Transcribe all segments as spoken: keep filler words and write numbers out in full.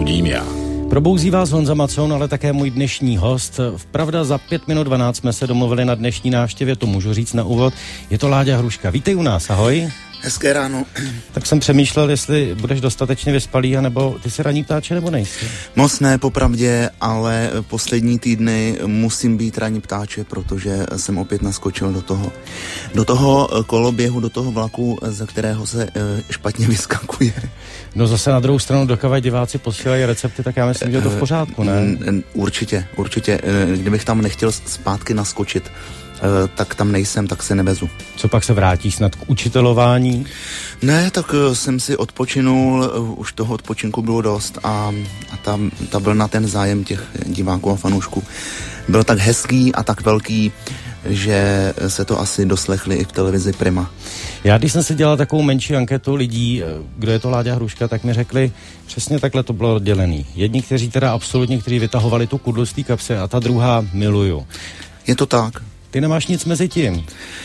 zbudím já. Probouzí vás Honza Macon, ale také můj dnešní host. Vpravda za pět minut dvanáct jsme se domluvili na dnešní návštěvě, to můžu říct na úvod. Je to Láďa Hruška. Vítej u nás, ahoj. Hezké ráno. Tak jsem přemýšlel, jestli budeš dostatečně vyspalý, anebo ty jsi ranní ptáče, nebo nejsi? Moc ne, popravdě, ale poslední týdny musím být ranní ptáče, protože jsem opět naskočil do toho, do toho koloběhu, do toho vlaku, ze kterého se špatně vyskakuje. No zase na druhou stranu, dokud diváci posílají recepty, tak já myslím, že je to v pořádku, ne? Určitě, určitě. Kdybych tam nechtěl zpátky naskočit, tak tam nejsem, tak se nevezu. Co pak se vrátíš snad k učitelování? Ne, tak jsem si odpočinul, už toho odpočinku bylo dost a, a ta, ta vlna, ten zájem těch diváků a fanoušků byl tak hezký a tak velký, že se to asi doslechli i v televizi Prima. Já, když jsem si dělal takovou menší anketu lidí, kdo je to Láďa Hruška, tak mi řekli, přesně takhle to bylo dělený. Jedni, kteří teda absolutně, kteří vytahovali tu kudlu z té kapsy a ta druhá miluju. Je to tak. Ty nemáš nic mezi tím.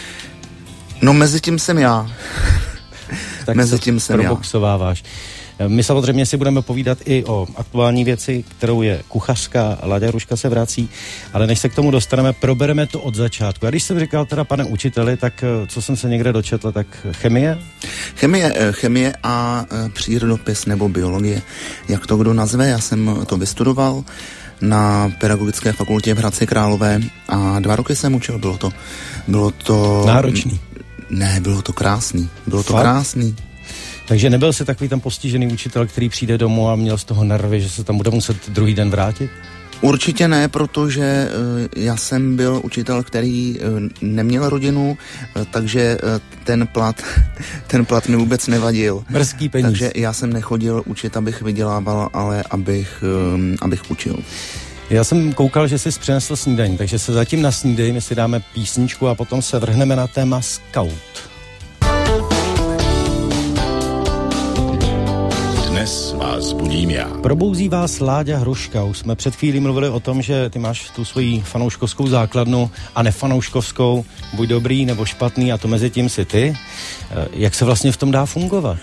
No mezi tím jsem já. Tak mezi tím jsem já. Proboxováváš. My samozřejmě si budeme povídat i o aktuální věci, kterou je kuchařka. Láďa Hruška se vrací, ale než se k tomu dostaneme, probereme to od začátku. A když jsem říkal teda pane učiteli, tak co jsem se někde dočetl, tak chemie? Chemie, chemie a přírodopis nebo biologie, jak to kdo nazve, já jsem to vystudoval na Pedagogické fakultě v Hradci Králové a dva roky jsem učil, bylo to... Bylo to náročný. Ne, bylo to krásný, bylo to Fakt? krásný. Takže nebyl jsi takový tam postižený učitel, který přijde domů a měl z toho nervy, že se tam bude muset druhý den vrátit? Určitě ne, protože uh, já jsem byl učitel, který uh, neměl rodinu, uh, takže uh, ten plat, ten plat mi vůbec nevadil. Mrzký peníz. Takže já jsem nechodil učit, abych vydělával, ale abych, um, abych učil. Já jsem koukal, že jsi přinesl snídaní, takže se zatím na snídej, my si dáme písničku a potom se vrhneme na téma Scout. Dnes vás zbudím já. Probouzí vás Láďa Hruška. Už jsme před chvílí mluvili o tom, že ty máš tu svoji fanouškovskou základnu a nefanouškovskou, buď dobrý nebo špatný, a to mezi tím si ty. Jak se vlastně v tom dá fungovat?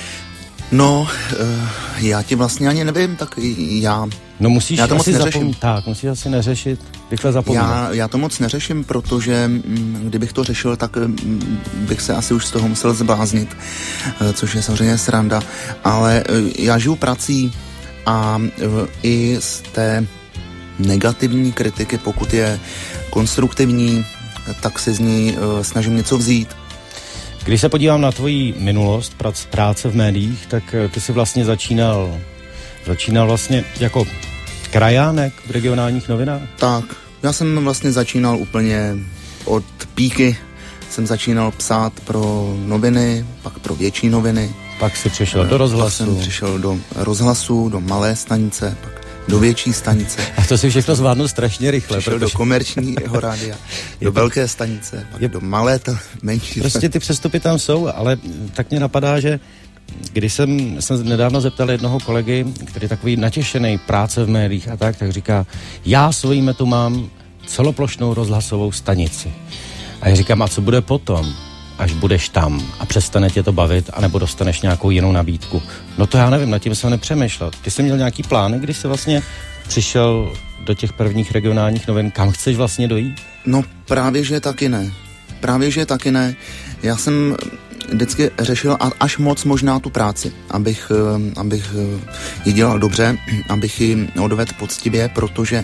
No, já ti vlastně ani nevím, tak já... No musíš já to asi moc zapomínat. Tak, musíš asi neřešit, rychle zapomínat. Já, já to moc neřeším, protože m, kdybych to řešil, tak m, bych se asi už z toho musel zbláznit, což je samozřejmě sranda. Ale já žiju prací a i z té negativní kritiky, pokud je konstruktivní, tak si z ní snažím něco vzít. Když se podívám na tvoji minulost, prac, práce v médiích, tak ty jsi vlastně začínal, začínal vlastně jako krajánek v regionálních novinách? Tak, já jsem vlastně začínal úplně od píky, jsem začínal psát pro noviny, pak pro větší noviny. Pak si přišel do rozhlasu. Pak jsem přišel do rozhlasu, do malé stanice, pak do větší stanice. A to si všechno zvládnu strašně rychle. Přišel protože... do komerčního rádia, do velké stanice, pak je... do malé, to menší. Prostě ty přestupy tam jsou, ale tak mě napadá, že když jsem, jsem nedávno zeptal jednoho kolegy, který je takový natěšený práce v médiích a tak, tak říká, já svojí metu mám celoplošnou rozhlasovou stanici. A já říkám, a co bude potom, až budeš tam a přestane tě to bavit, anebo dostaneš nějakou jinou nabídku? No to já nevím, nad tím jsem nepřemýšlel. Ty jsi měl nějaký plány, když jsi vlastně přišel do těch prvních regionálních novin, kam chceš vlastně dojít? No právě, že taky ne. Právě, že taky ne. Já jsem vždycky řešil až moc možná tu práci, abych, abych ji dělal dobře, abych ji odvedl poctivě, protože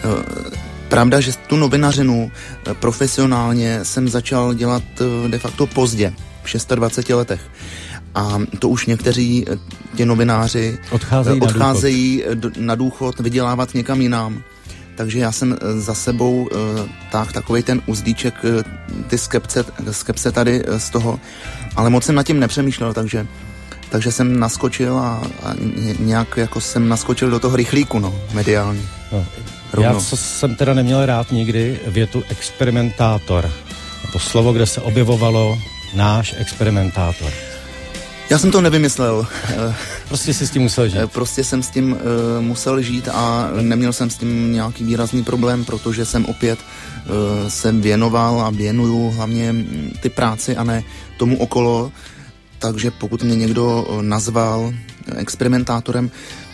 pravda, že tu novinařinu profesionálně jsem začal dělat de facto pozdě, v dvaceti šesti letech. A to už někteří ti novináři odcházejí, odcházejí na, důchod. na důchod vydělávat někam jinam. Takže já jsem za sebou tak, takovej ten uzdíček, ty skepce, skepce tady z toho, ale moc jsem nad tím nepřemýšlel, takže, takže jsem naskočil a, a nějak jako jsem naskočil do toho rychlíku, no, mediální. No, já co jsem teda neměl rád nikdy větu experimentátor. To slovo, kde se objevovalo náš experimentátor. Já jsem to nevymyslel. Prostě jsi s tím musel žít. Prostě jsem s tím uh, musel žít a neměl jsem s tím nějaký výrazný problém, protože jsem opět uh, se věnoval a věnuju hlavně ty práci a ne tomu okolo. Takže pokud mě někdo nazval experimentátorem,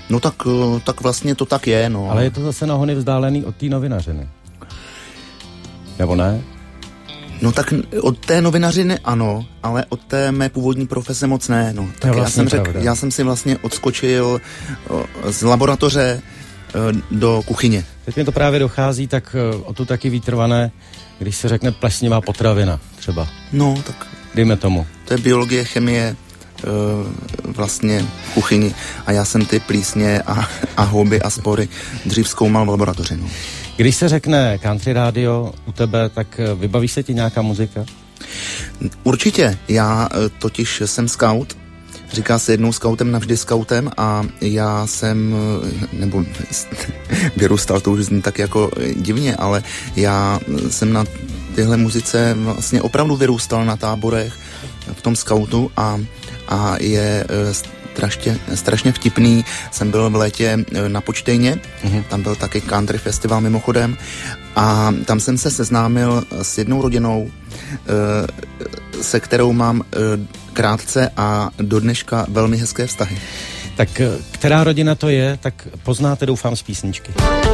No tak, tak vlastně to tak je, no. Ale je to zase nahony vzdálený od té novinařiny. Nebo ne? No tak od té novinařiny ano, ale od té mé původní profese moc ne, no. Tak vlastně já jsem řekl, já jsem si vlastně odskočil o, z laboratoře o, do kuchyně. Teď mi to právě dochází, tak o tu taky výtrvané, když se řekne plesnivá potravina třeba. No, tak... Dejme tomu. To je biologie, chemie, e, vlastně v kuchyni a já jsem ty plísně a, a houby a spory dřív zkoumal v laboratoři, no. Když se řekne country radio u tebe, tak vybaví se ti nějaká muzika? Určitě. Já totiž jsem scout. Říká se jednou scoutem, navždy scoutem a já jsem, nebo vyrůstal, to už zní tak jako divně, ale já jsem na tyhle muzice vlastně opravdu vyrůstal na táborech v tom scoutu a, a je strašně, strašně vtipný. Jsem byl v létě na Počtejně, mm-hmm. tam byl taky country festival mimochodem a tam jsem se seznámil s jednou rodinou, se kterou mám krátce a do dneška velmi hezké vztahy. Tak která rodina to je, tak poznáte, doufám, z písničky.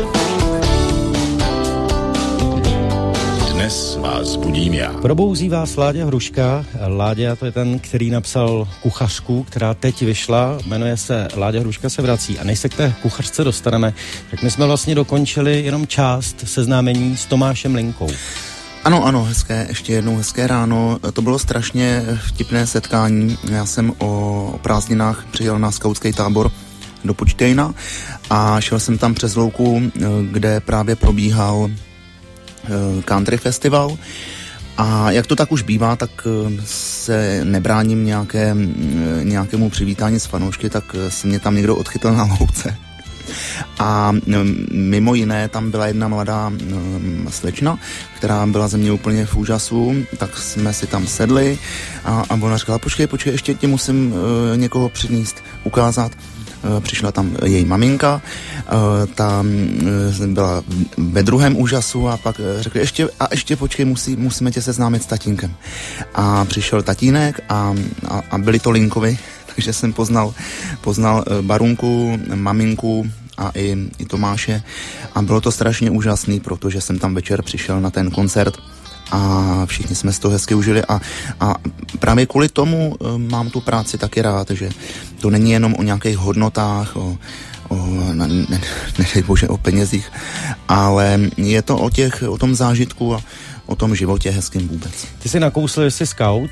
Dnes vás budím já. Probouzí vás Láďa Hruška. Láďa, to je ten, který napsal Kuchařku, která teď vyšla, jmenuje se Láďa Hruška se vrací. A než se k té kuchařce dostaneme, tak my jsme vlastně dokončili jenom část seznámení s Tomášem Linkou. Ano, ano, hezké, ještě jednou hezké ráno. To bylo strašně vtipné setkání. Já jsem o prázdninách přijel na skautský tábor do Počtejna a šel jsem tam přes louku, kde právě probíhal country festival a jak to tak už bývá, tak se nebráním nějaké, nějakému přivítání s fanoušky, tak se mě tam někdo odchytil na louce. A mimo jiné tam byla jedna mladá slečna, která byla ze mě úplně v úžasu, tak jsme si tam sedli a, a ona říkala, počkej, počkej, ještě ti musím uh, někoho přinést, ukázat. Uh, přišla tam její maminka, uh, ta uh, byla ve druhém úžasu a pak uh, řekli, ještě, a ještě počkej, musí, musíme tě seznámit s tatínkem. A přišel tatínek a, a, a byli to Linkovi, takže jsem poznal, poznal Barunku, maminku a i, i Tomáše a bylo to strašně úžasný, protože jsem tam večer přišel na ten koncert a všichni jsme si to hezky užili a, a právě kvůli tomu mám tu práci taky rád, že to není jenom o nějakých hodnotách, o, o ne, ne, ne, bože, o penězích, ale je to o, těch, o tom zážitku a o tom životě hezkým vůbec. Ty jsi nakousl, že jsi scout.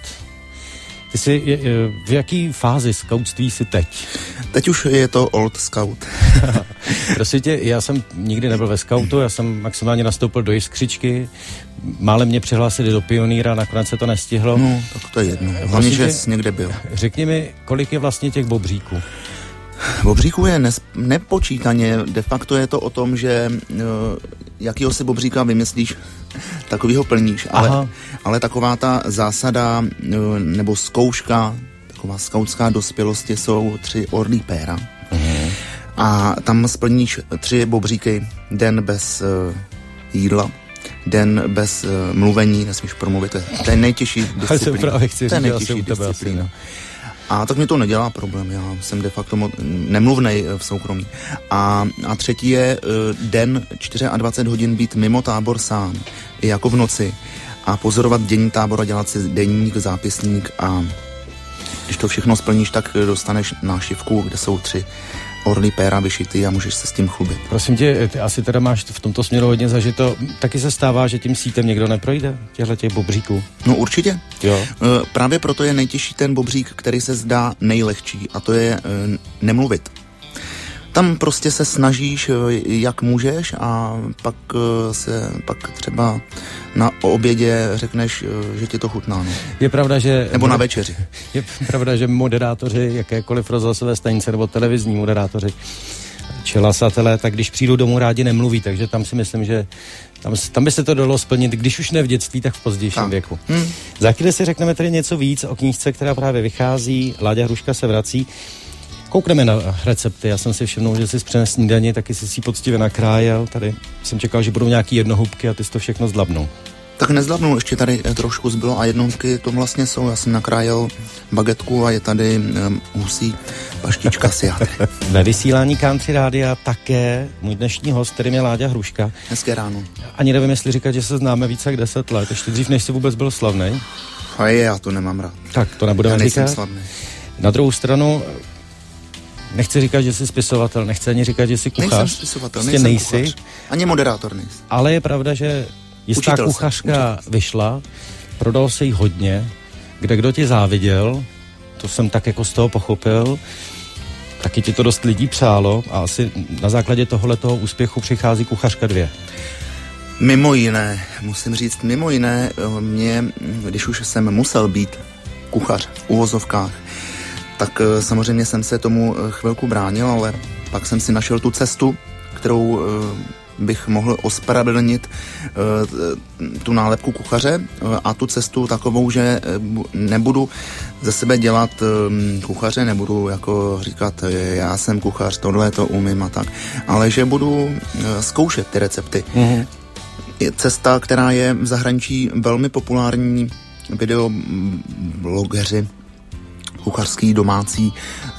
Ty jsi, v jaký fázi skautství jsi teď? Teď už je to old scout. Prosím tě, já jsem nikdy nebyl ve skautu, já jsem maximálně nastoupil do Jiskřičky, málem mě přihlásili do pionýra, nakonec se to nestihlo. No, tak to je jedno. Hlavně, že jsi někde byl. Řekni mi, kolik je vlastně těch bobříků? Bobříků je nes, nepočítaně, de facto je to o tom, že uh, jakýho si bobříka vymyslíš, takovýho plníš, ale, ale taková ta zásada uh, nebo zkouška, taková skautská dospělosti jsou tři orlí péra. Uh-huh. A tam splníš tři bobříky, den bez uh, jídla, den bez uh, mluvení, nesmíš promluvit, to je, to je nejtěžší disciplína. Právě chci to je říct, nejtěžší disciplína. A tak mi to nedělá problém, já jsem de facto mo- nemluvnej v soukromí. A, a třetí je uh, den dvacet čtyři hodin být mimo tábor sám, i jako v noci, a pozorovat dění tábora, dělat si deník, zápisník a když to všechno splníš, tak dostaneš nášivku, kde jsou tři orlí péra vyšitý a můžeš se s tím chlubit. Prosím tě, ty asi teda máš v tomto směru hodně zažito. Taky se stává, že tím sítem někdo neprojde, těchto těch bobříků? No určitě. Jo. Právě proto je nejtěžší ten bobřík, který se zdá nejlehčí, a to je nemluvit. Tam prostě se snažíš, jak můžeš, a pak se pak třeba na obědě řekneš, že ti to chutná. No. Je pravda, že... Nebo na večeři. Je pravda, že moderátoři, jakékoliv rozhlasové stanice nebo televizní moderátoři, čelasatelé, tak když přijdu domů, rádi nemluví, takže tam si myslím, že tam, tam by se to dalo splnit, když už ne v dětství, tak v pozdějším tak. věku. Hmm. Za chvíli si řekneme tady něco víc o knížce, která právě vychází, Láďa Hruška se vrací. Koukneme na recepty, já jsem si všimnul, že jsi přinesl snídani, taky jsi si poctivě nakrájel, tady jsem čekal, že budou nějaký jednohubky a ty jsi to všechno zdlabnul. Tak nezlabnul, ještě tady trošku zbylo a jednotky to vlastně jsou. Já jsem nakrájel bagetku a je tady um, husí paštička s jádrem. Ve vysílání Country Rádia také můj dnešní host, kterým je Láďa Hruška. Hezké ráno. Ani nevím, jestli říkat, že se známe více jak deset let, ještě dřív, než jsi vůbec byl slavnej. A je, já to nemám rád. Tak, to nebudeme já říkat. Slavný. Na druhou stranu, nechci říkat, že jsi spisovatel, nechci ani říkat, že jsi kuchař. Nejsem spisovatel, prostě nejsem nejsi. kuchař. Ani moderátor nejsi. Ale je pravda, že jistá Učitel kuchařka jsem, vyšla, prodal se jí hodně, kde kdo ti záviděl, to jsem tak jako z toho pochopil, taky ti to dost lidí přálo a asi na základě tohohletoho úspěchu přichází Kuchařka dvě. Mimo jiné, musím říct, mimo jiné, mě, když už jsem musel být kuchař v uvozovkách, tak samozřejmě jsem se tomu chvilku bránil, ale pak jsem si našel tu cestu, kterou bych mohl ospravedlnit tu nálepku kuchaře a tu cestu takovou, že nebudu ze sebe dělat kuchaře, nebudu jako říkat, já jsem kuchař, tohle to umím a tak, ale že budu zkoušet ty recepty. Mm-hmm. Je cesta, která je v zahraničí velmi populární, videoblogeři, kuchařský, domácí,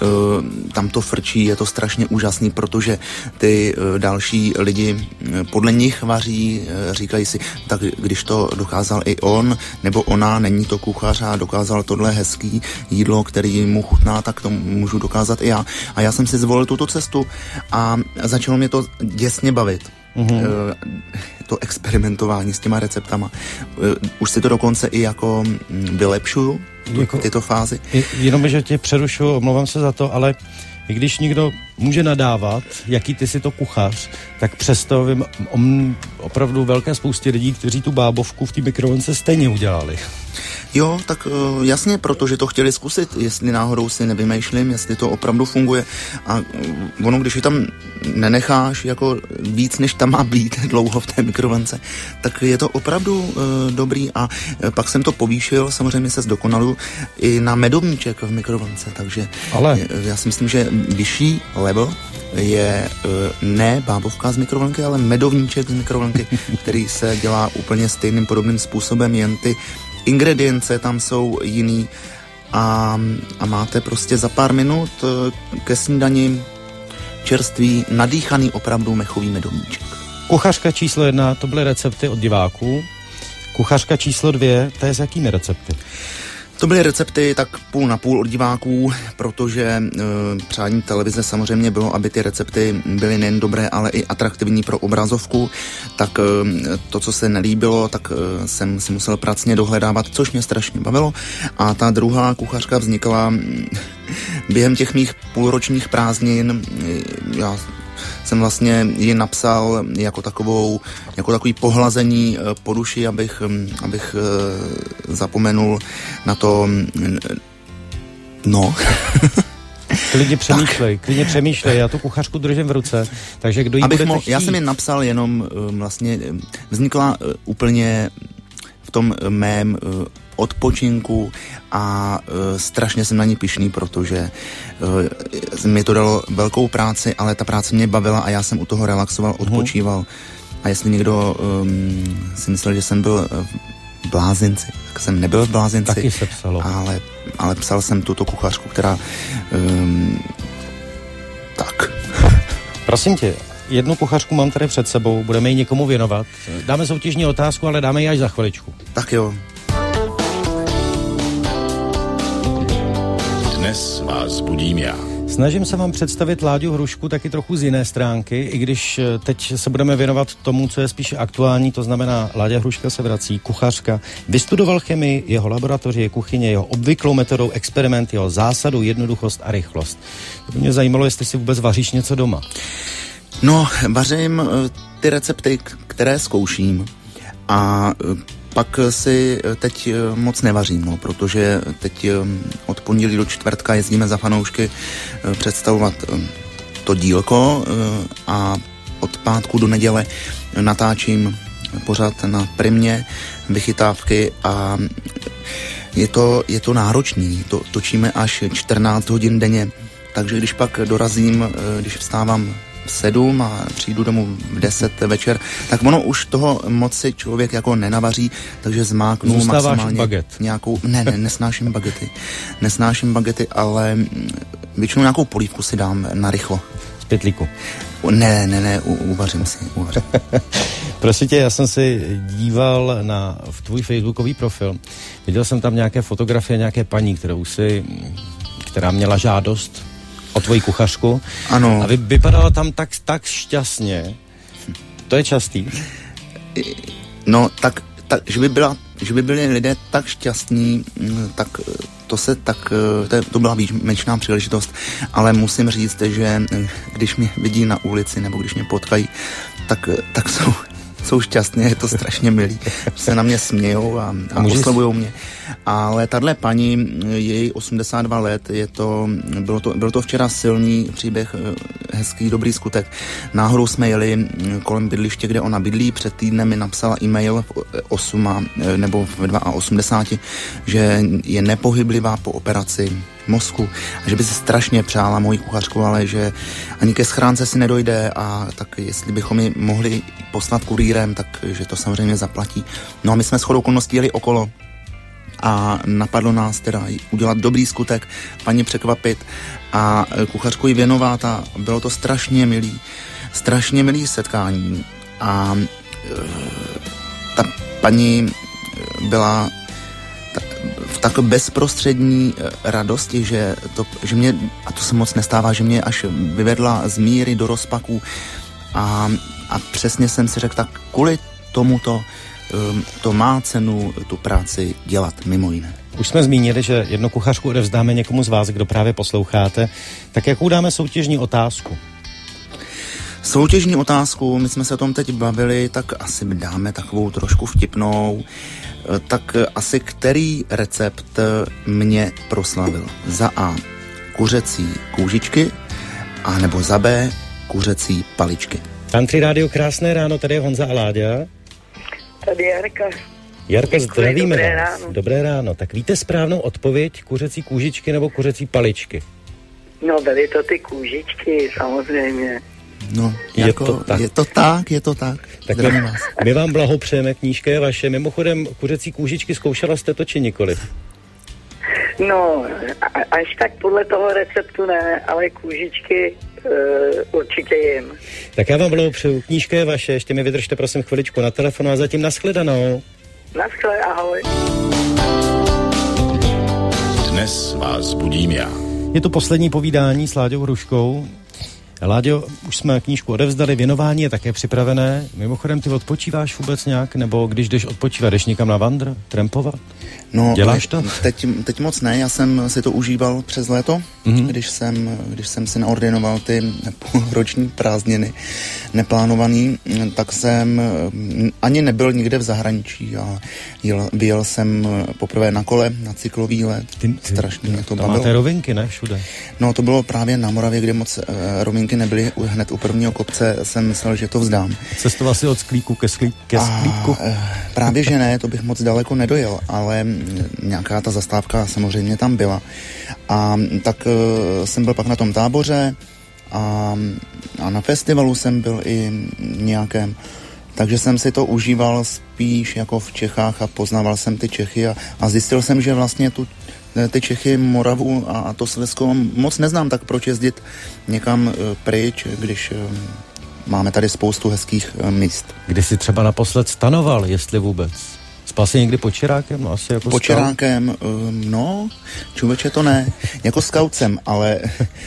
tam to frčí, je to strašně úžasný, protože ty další lidi podle nich vaří, říkají si, tak když to dokázal i on, nebo ona, není to kuchař a dokázal tohle hezký jídlo, který mu chutná, tak to můžu dokázat i já. A já jsem si zvolil tuto cestu a začalo mě to děsně bavit. Mm-hmm. To experimentování s těma receptama. Už si to dokonce i jako vylepšuju, jako, tyto fázy. Jenom, že tě přerušuju, omlouvám se za to, ale i když někdo může nadávat, jaký ty si to kuchař, tak přesto vím o opravdu velké spoustě lidí, kteří tu bábovku v té mikrovlnce stejně udělali. Jo, tak jasně, protože to chtěli zkusit, jestli náhodou si nevymýšlím, jestli to opravdu funguje. A ono, když ji tam nenecháš jako víc, než tam má být dlouho v té mikrovlnce, tak je to opravdu uh, dobrý a pak jsem to povýšil, samozřejmě se zdokonaluju i na medovníček v mikrovlnce, takže Ale... já si myslím, že vyšší level je uh, ne bábovka z mikrovlnky, ale medovníček z mikrovlnky, který se dělá úplně stejným podobným způsobem, jen ty ingredience tam jsou jiný a, a máte prostě za pár minut ke snídani čerstvý, nadýchaný opravdu mechový medovníček. Kuchařka číslo jedna, to byly recepty od diváků. Kuchařka číslo dvě, to je s jakými recepty? To byly recepty tak půl na půl od diváků, protože e, přání televize samozřejmě bylo, aby ty recepty byly nejen dobré, ale i atraktivní pro obrazovku. Tak e, to, co se nelíbilo, tak e, jsem si musel pracně dohledávat, což mě strašně bavilo. A ta druhá kuchařka vznikla během těch mých půlročních prázdnin. Já jsem vlastně ji napsal jako takovou, jako takový pohlazení po duši, abych, abych zapomenul na to, no. Klidně přemýšlej, klidně přemýšlej, já tu kuchařku držím v ruce, takže kdo jí budete mo- chtít? Já jsem ji napsal jenom vlastně, vznikla úplně v tom mém odpočinku a uh, strašně jsem na ní pyšný, protože uh, mi to dalo velkou práci, ale ta práce mě bavila a já jsem u toho relaxoval, odpočíval. Uh-huh. A jestli někdo um, si myslel, že jsem byl v blázinci, tak jsem nebyl v blázinci. Taky se psalo. Ale, ale psal jsem tuto kuchařku, která um, tak. Prosím tě, jednu kuchařku mám tady před sebou, budeme ji někomu věnovat. Dáme soutěžní otázku, ale dáme ji až za chviličku. Tak jo. Dnes vás budím já. Snažím se vám představit Láďu Hrušku taky trochu z jiné stránky, i když teď se budeme věnovat tomu, co je spíše aktuální, to znamená Láďa Hruška se vrací, kuchařka. Vystudoval chemii, jeho laboratoři je kuchyně, jeho obvyklou metodou experiment, jeho zásadu, jednoduchost a rychlost. To by mě zajímalo, jestli si vůbec vaříš něco doma. No, vařím ty recepty, které zkouším a pak si teď moc nevařím, no, protože teď od pondělí do čtvrtka jezdíme za fanoušky představovat to dílko a od pátku do neděle natáčím pořád na Primě vychytávky a je to, je to náročný, to točíme až čtrnáct hodin denně, takže když pak dorazím, když vstávám v sedm a přijdu domů v deset večer, tak ono už toho moc si člověk jako nenavaří, takže zmáknu Zůstáváš maximálně baget. nějakou, ne, ne, nesnáším bagety, nesnáším bagety, ale většinou nějakou polívku si dám na rychlo. Z pytlíku. Ne, ne, ne, u, uvařím si, uvařím. Prosím tě, já jsem si díval na v tvůj facebookový profil. Viděl jsem tam nějaké fotografie nějaké paní, kterou si, která měla žádost o tvoji kuchařku. Ano. A vy, vypadala tam tak, tak šťastně. To je častý. No, tak, tak že, by byla, že by byli lidé tak šťastní, tak to se tak, to, to byla výjimečná příležitost, ale musím říct, že když mě vidí na ulici nebo když mě potkají, tak, tak jsou, jsou šťastní, je to strašně milý, se na mě smějou a, a oslavujou mě. Ale tahle paní, její osmdesát dva let, je to, bylo to, byl to včera silný příběh, hezký, dobrý skutek. Náhodou jsme jeli kolem bydliště, kde ona bydlí, před týdnem mi napsala e-mail v osm nebo v osmdesát dva, že je nepohyblivá po operaci mozku a že by si strašně přála moji kuchařku, ale že ani ke schránce si nedojde a tak jestli bychom ji mohli poslat kurýrem, tak že to samozřejmě zaplatí. No a my jsme shodou okolností jeli okolo a napadlo nás teda udělat dobrý skutek, paní překvapit a kuchařku jí věnovat a bylo to strašně milý, strašně milý setkání a ta paní byla v tak bezprostřední radosti, že, to, že mě, a to se moc nestává, že mě až vyvedla z míry do rozpaků a, a přesně jsem si řekl, tak kvůli tomuto to má cenu tu práci dělat, mimo jiné. Už jsme zmínili, že jednu kuchařku odevzdáme někomu z vás, kdo právě posloucháte. Tak jakou dáme soutěžní otázku? Soutěžní otázku, my jsme se o tom teď bavili, tak asi dáme takovou trošku vtipnou. Tak asi který recept mě proslavil? Za A kuřecí kůžičky a nebo za B kuřecí paličky. Country Radio, krásné ráno, tady je Honza a Láďa. Tady Jarka. Jarka, zdravíme dobré vás. ráno. Dobré ráno. Tak víte správnou odpověď? Kuřecí kůžičky nebo kuřecí paličky? No, byly to ty kůžičky, samozřejmě. No, je, jako, to tak. je to tak, je to tak. Tak my, my vám blahopřejeme, knížka je vaše. Mimochodem, kuřecí kůžičky zkoušela jste to či nikoliv? No, a, až tak podle toho receptu ne, ale kůžičky uh, určitě jim. Tak já vám blahopřeju, knížka je vaše, ještě mi vydržte prosím chviličku na telefonu a zatím nashledanou. Naschle, ahoj. Dnes vás budím já. Je to poslední povídání s Láďou Hruškou. Láďo, už jsme knížku odevzdali, věnování je také připravené. Mimochodem, ty odpočíváš vůbec nějak? Nebo když jdeš odpočívat, jdeš někam na vandr, trampovat? No, děláš to? Teď, teď moc ne, já jsem si to užíval přes léto, mm-hmm. když, jsem, když jsem si naordinoval ty půlroční prázdniny neplánovaný, tak jsem ani nebyl nikde v zahraničí a jel, vyjel jsem poprvé na kole, na cyklový let, ty, ty, strašně mě to bavilo. Máte rovinky, ne? Všude. No, to bylo právě na Moravě, kde moc uh, rovinky nebyly, hned u prvního kopce jsem myslel, že to vzdám. Cestoval si od sklíku ke, sklí, ke sklíku? A, uh, právě, že ne, to bych moc daleko nedojel, ale nějaká ta zastávka samozřejmě tam byla. A tak uh, jsem byl pak na tom táboře a, a na festivalu jsem byl i nějakém. Takže jsem si to užíval spíš jako v Čechách a poznával jsem ty Čechy a, a zjistil jsem, že vlastně tu ty Čechy, Moravu a, a to Slezsko moc neznám, tak proč jezdit někam uh, pryč, když uh, máme tady spoustu hezkých uh, míst. Kdy jsi třeba naposled stanoval, jestli vůbec? Spal jsi někdy pod Čirákem? No, asi jako pod Čirákem, uh, no, čuveče to ne, jako skautcem, ale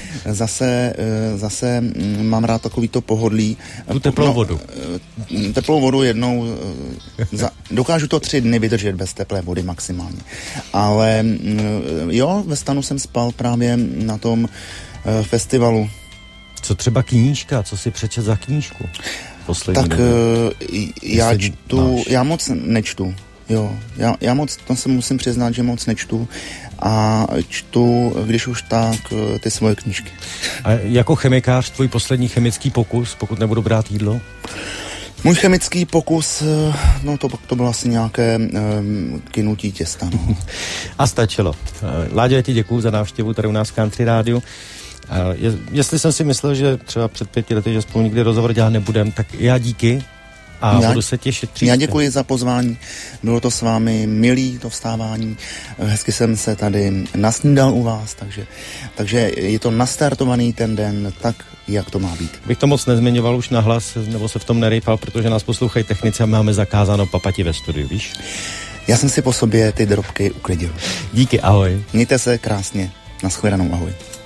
zase, uh, zase um, mám rád takovýto pohodlí. Tu teplou vodu. No, teplou vodu jednou, uh, za, dokážu to tři dny vydržet bez teplé vody maximálně. Ale uh, jo, ve stanu jsem spal právě na tom uh, festivalu. Co třeba knížka? Co si přečet za knížku? Poslední tak uh, já čtu, já moc nečtu. Jo, já, já moc, to se musím přiznat, že moc nečtu a čtu, když už tak, ty svoje knížky. A jako chemikář tvůj poslední chemický pokus, pokud nebudu brát jídlo? Můj chemický pokus, no to, to bylo asi nějaké um, kynutí těsta, no. A stačilo. Láďo, já ti děkuju za návštěvu tady u nás v Country Rádiu. A je, jestli jsem si myslel, že třeba před pěti lety, že spolu nikdy rozhovor dělat nebudem, tak já díky a já, budu se těšit příště. Já děkuji za pozvání, bylo to s vámi milý to vstávání, hezky jsem se tady nasnídal u vás, takže, takže je to nastartovaný ten den tak, jak to má být. Bych to moc nezmiňoval už nahlas, nebo se v tom nerejpal, protože nás poslouchají technici a máme zakázáno papati ve studiu, víš? Já jsem si po sobě ty drobky uklidil. Díky, ahoj. Mějte se krásně, nashledanou, ahoj.